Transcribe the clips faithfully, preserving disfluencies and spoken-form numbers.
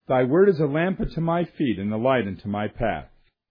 Thy word is a lamp unto my feet and a light unto my path.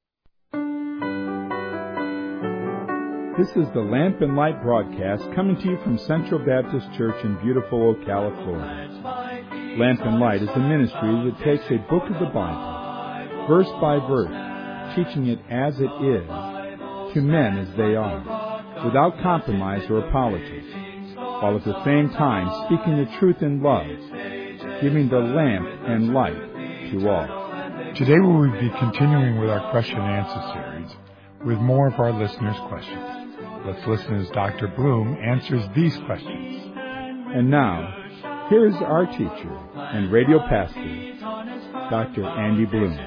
This is the Lamp and Light broadcast coming to you from Central Baptist Church in beautiful Ocala, Florida. Lamp and Light is a ministry that takes a book of the Bible, verse by verse, teaching it as it is, to men as they are, without compromise or apology, while at the same time speaking the truth in love, giving the lamp and light to all. Today we will be continuing with our question and answer series with more of our listeners' questions. Let's listen as Doctor Bloom answers these questions. And now, here is our teacher and radio pastor, Doctor Andy Bloom.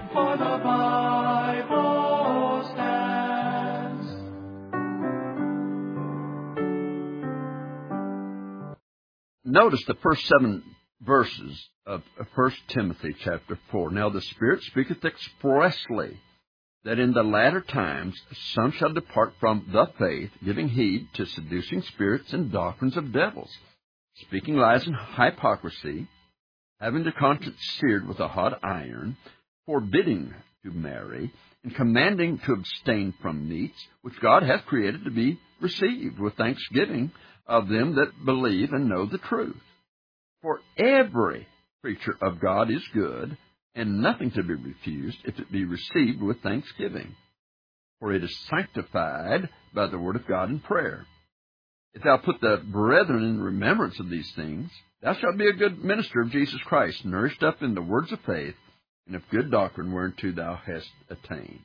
Notice the first seven verses of First Timothy chapter four. Now the Spirit speaketh expressly that in the latter times some shall depart from the faith, giving heed to seducing spirits and doctrines of devils, speaking lies and hypocrisy, having their conscience seared with a hot iron, forbidding to marry, and commanding to abstain from meats, which God hath created to be received with thanksgiving of them that believe and know the truth. For every creature of God is good, and nothing to be refused if it be received with thanksgiving. For it is sanctified by the word of God in prayer. If thou put the brethren in remembrance of these things, thou shalt be a good minister of Jesus Christ, nourished up in the words of faith, and of good doctrine whereunto thou hast attained.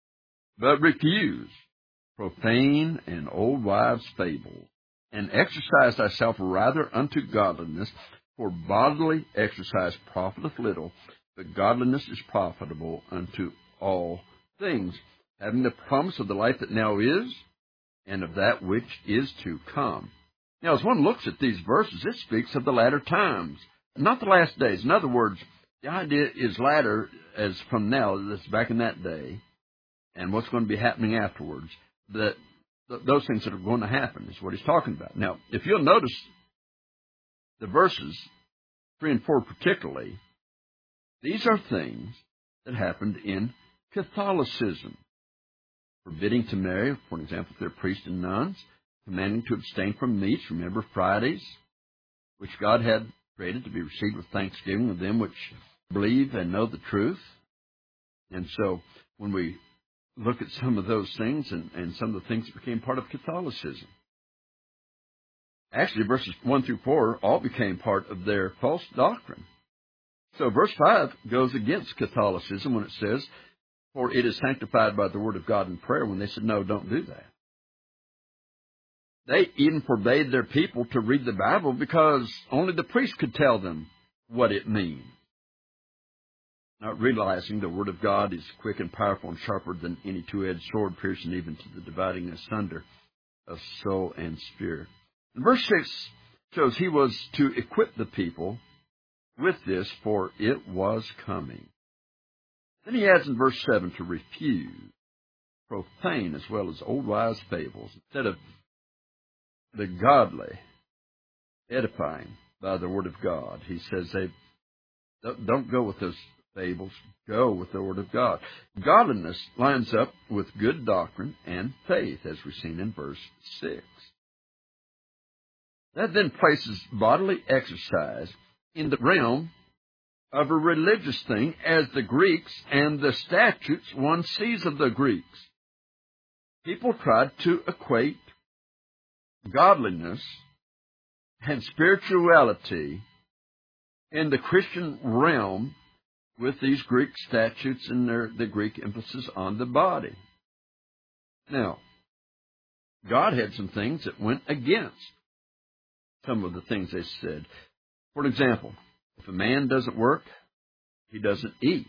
But refuse profane and old wives' fables, and exercise thyself rather unto godliness, for bodily exercise profiteth little, but godliness is profitable unto all things, having the promise of the life that now is, and of that which is to come. Now, as one looks at these verses, it speaks of the latter times, not the last days. In other words, the idea is latter as from now, that's back in that day, and what's going to be happening afterwards. That th- those things that are going to happen is what he's talking about. Now, if you'll notice the verses, three and four particularly, these are things that happened in Catholicism. Forbidding to marry, for example, if they're priests and nuns, commanding to abstain from meats, remember Fridays, which God had created to be received with thanksgiving of them which believe and know the truth. And so when we look at some of those things and, and some of the things that became part of Catholicism, actually verses one through four all became part of their false doctrine. So verse five goes against Catholicism when it says, for it is sanctified by the word of God in prayer, when they said, no, don't do that. They even forbade their people to read the Bible because only the priest could tell them what it means. Not realizing the word of God is quick and powerful and sharper than any two-edged sword, piercing even to the dividing asunder of soul and spirit. And verse six shows he was to equip the people with this, for it was coming. Then he adds in verse seven to refuse profane as well as old wives' fables, instead of the godly edifying by the word of God. He says they don't go with those fables, go with the word of God. Godliness lines up with good doctrine and faith, as we've seen in verse six. That then places bodily exercise in the realm of a religious thing, as the Greeks and the statutes one sees of the Greeks. People tried to equate godliness and spirituality in the Christian realm with these Greek statutes and their, the Greek emphasis on the body. Now, God had some things that went against some of the things they said. For example, if a man doesn't work, he doesn't eat,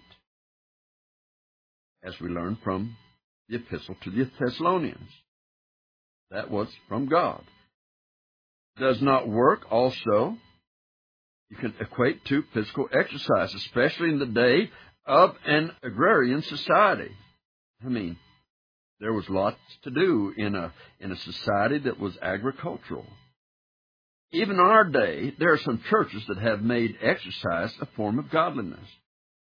as we learn from the epistle to the Thessalonians. That was from God. Does not work also, you can equate to physical exercise, especially in the day of an agrarian society. I mean, there was lots to do in a in a society that was agricultural. Even in our day, there are some churches that have made exercise a form of godliness.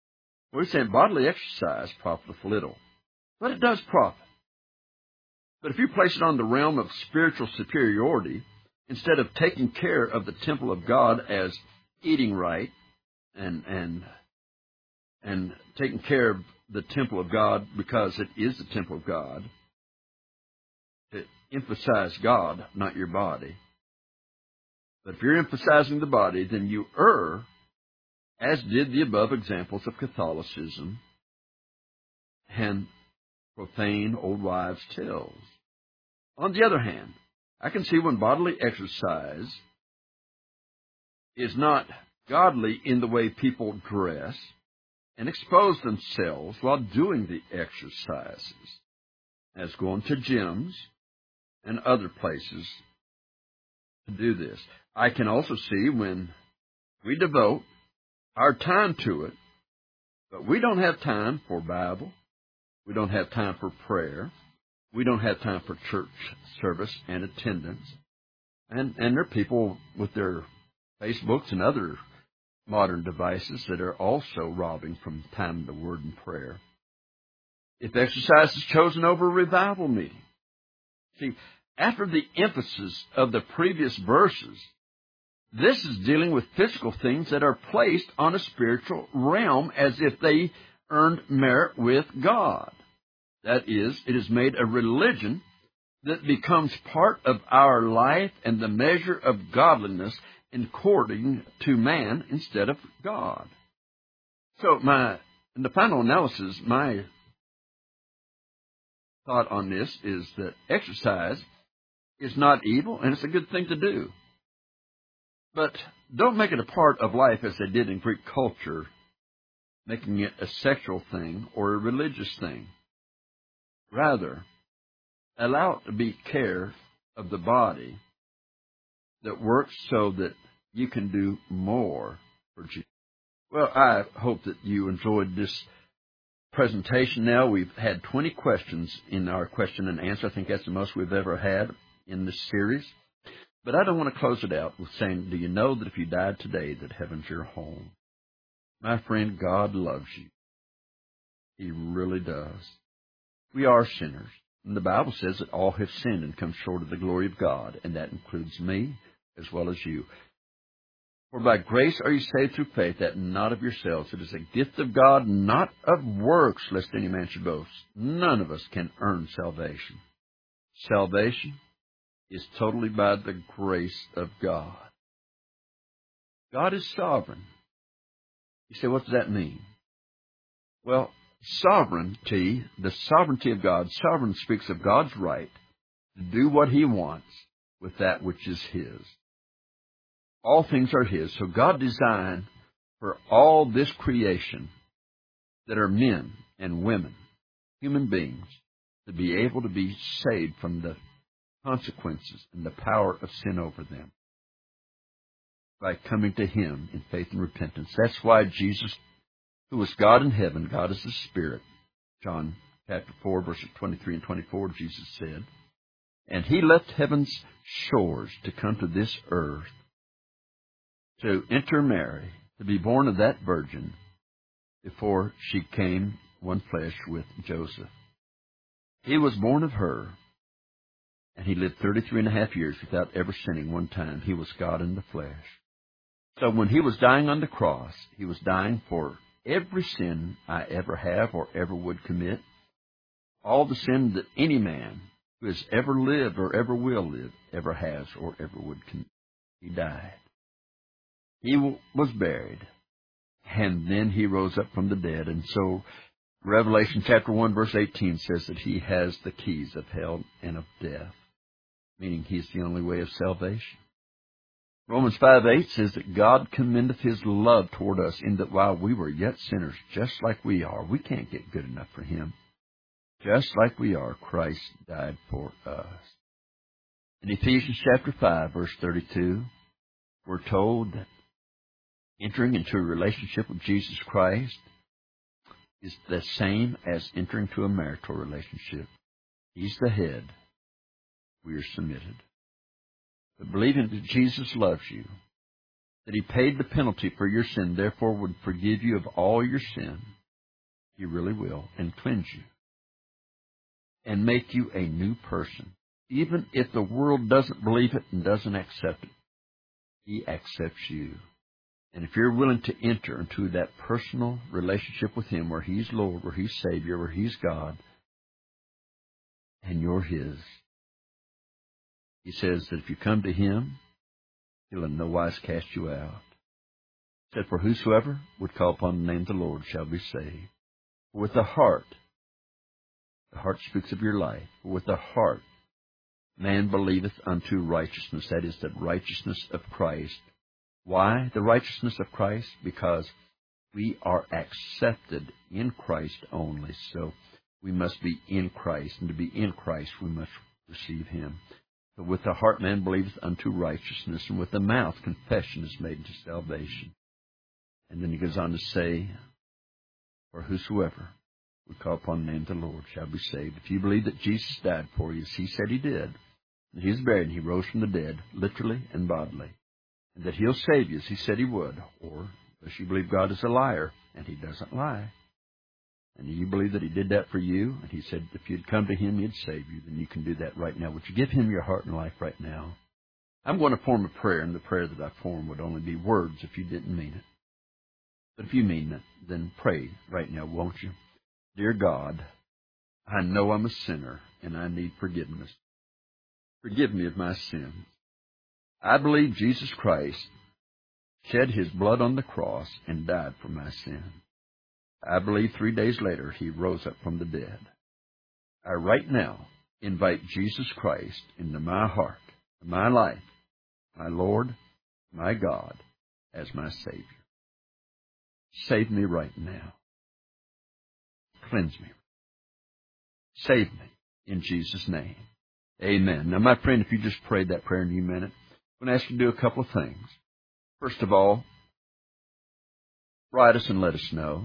We're saying bodily exercise profiteth little, but it does profit. But if you place it on the realm of spiritual superiority, instead of taking care of the temple of God as eating right and and and taking care of the temple of God because it is the temple of God, to emphasize God, not your body. But if you're emphasizing the body, then you err, as did the above examples of Catholicism and profane old wives' tales. On the other hand, I can see when bodily exercise is not godly in the way people dress and expose themselves while doing the exercises, as going to gyms and other places to do this. I can also see when we devote our time to it, but we don't have time for Bible, we don't have time for prayer, we don't have time for church service and attendance. And, and there are people with their Facebooks and other modern devices that are also robbing from time to word and prayer. If exercise is chosen over a revival meeting. See, after the emphasis of the previous verses, this is dealing with physical things that are placed on a spiritual realm as if they earned merit with God. That is, it is made a religion that becomes part of our life and the measure of godliness according to man instead of God. So my, in the final analysis, my thought on this is that exercise is not evil and it's a good thing to do. But don't make it a part of life as they did in Greek culture, making it a sexual thing or a religious thing. Rather, allow it to be care of the body that works so that you can do more for Jesus. Well, I hope that you enjoyed this presentation. Now we've had twenty questions in our question and answer. I think that's the most we've ever had in this series. But I don't want to close it out with saying, do you know that if you died today, that heaven's your home? My friend, God loves you. He really does. We are sinners. And the Bible says that all have sinned and come short of the glory of God, and that includes me as well as you. For by grace are you saved through faith, that not of yourselves. It is a gift of God, not of works, lest any man should boast. None of us can earn salvation. Salvation is totally by the grace of God. God is sovereign. You say, what does that mean? Well, sovereignty, the sovereignty of God, sovereign speaks of God's right to do what He wants with that which is His. All things are His. So God designed for all this creation that are men and women, human beings, to be able to be saved from the consequences and the power of sin over them by coming to Him in faith and repentance. That's why Jesus, who was God in heaven, God is the Spirit, John chapter four, verses twenty-three and twenty-four, Jesus said, and He left heaven's shores to come to this earth, to intermarry, to be born of that virgin before she came one flesh with Joseph. He was born of her, and He lived thirty-three and a half years without ever sinning one time. He was God in the flesh. So when He was dying on the cross, He was dying for every sin I ever have or ever would commit, all the sin that any man who has ever lived or ever will live ever has or ever would commit. He died. He was buried, and then He rose up from the dead. And so Revelation chapter one, verse eighteen says that He has the keys of hell and of death, meaning He's the only way of salvation. Romans five eight says that God commendeth His love toward us in that while we were yet sinners, just like we are, we can't get good enough for Him. Just like we are, Christ died for us. In Ephesians chapter five, verse thirty-two, we're told that entering into a relationship with Jesus Christ is the same as entering into a marital relationship. He's the head. We are submitted. But believing that Jesus loves you, that He paid the penalty for your sin, therefore would forgive you of all your sin, He really will, and cleanse you and make you a new person. Even if the world doesn't believe it and doesn't accept it, He accepts you. And if you're willing to enter into that personal relationship with Him, where He's Lord, where He's Savior, where He's God, and you're His, He says that if you come to Him, He'll in no wise cast you out. He said, for whosoever would call upon the name of the Lord shall be saved. With the heart, the heart speaks of your life. With the heart, man believeth unto righteousness. That is the righteousness of Christ. Why the righteousness of Christ? Because we are accepted in Christ only. So we must be in Christ. And to be in Christ, we must receive Him. So with the heart man believeth unto righteousness, and with the mouth confession is made unto salvation. And then he goes on to say, for whosoever would call upon the name of the Lord shall be saved. If you believe that Jesus died for you, as He said He did, that He was buried and He rose from the dead, literally and bodily, and that He'll save you as He said He would, or does you believe God is a liar, and He doesn't lie, and you believe that He did that for you, and He said if you'd come to Him, He'd save you, then you can do that right now. Would you give Him your heart and life right now? I'm going to form a prayer, and the prayer that I form would only be words if you didn't mean it. But if you mean it, then pray right now, won't you? Dear God, I know I'm a sinner, and I need forgiveness. Forgive me of my sins. I believe Jesus Christ shed His blood on the cross and died for my sin. I believe three days later He rose up from the dead. I right now invite Jesus Christ into my heart, my life, my Lord, my God, as my Savior. Save me right now. Cleanse me. Save me in Jesus' name. Amen. Now, my friend, if you just prayed that prayer and you meant it, I'm going to ask you to do a couple of things. First of all, write us and let us know.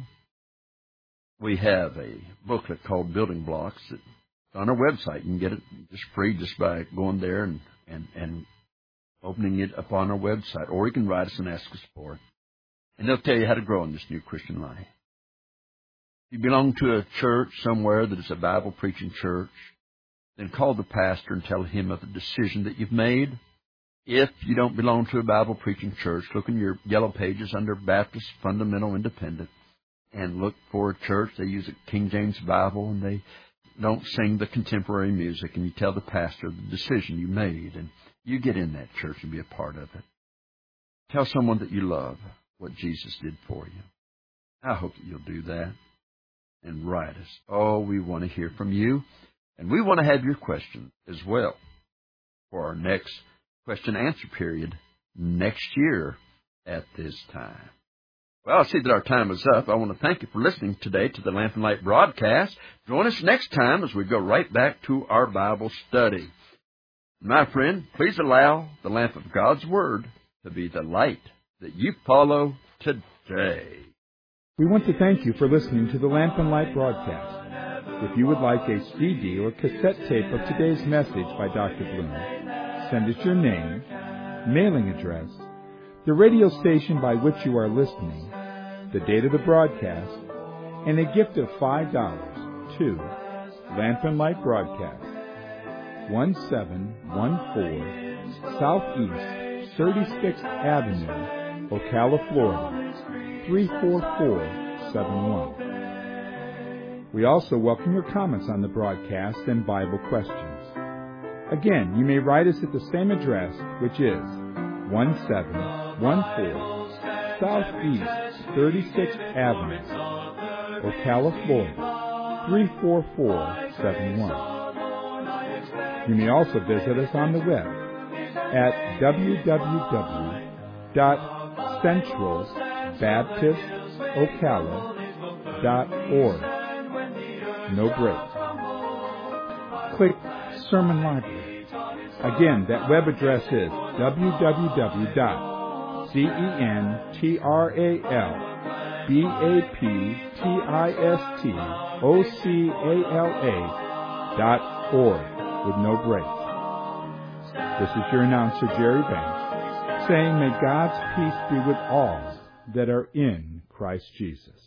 We have a booklet called Building Blocks that's on our website. You can get it just free just by going there and, and, and opening it up on our website. Or you can write us and ask us for it. And they'll tell you how to grow in this new Christian life. If you belong to a church somewhere that is a Bible-preaching church, then call the pastor and tell him of the decision that you've made. If you don't belong to a Bible-preaching church, look in your yellow pages under Baptist Fundamental Independent and look for a church. They use a King James Bible, and they don't sing the contemporary music. And you tell the pastor the decision you made, and you get in that church and be a part of it. Tell someone that you love what Jesus did for you. I hope that you'll do that. And write us. Oh, we want to hear from you. And we want to have your questions as well for our next question-answer period next year at this time. Well, I see that our time is up. I want to thank you for listening today to the Lamp and Light broadcast. Join us next time as we go right back to our Bible study. My friend, please allow the lamp of God's Word to be the light that you follow today. We want to thank you for listening to the Lamp and Light broadcast. If you would like a C D or cassette tape of today's message by Doctor Bloom, send us your name, mailing address, the radio station by which you are listening, the date of the broadcast, and a gift of five dollars to Lamp and Light Broadcast, one seven one four Southeast thirty-sixth Avenue, Ocala, Florida, three four four seven one. We also welcome your comments on the broadcast and Bible questions. Again, you may write us at the same address, which is one seven one four Southeast thirty-sixth Avenue, Ocala, Florida, three four four seven one. You may also visit us on the web at w w w dot central baptist ocala dot org. No breaks. Click Sermon Library. Again, that web address is w w w dot central baptist ocala dot org with no breaks. This is your announcer, Jerry Banks, saying may God's peace be with all that are in Christ Jesus.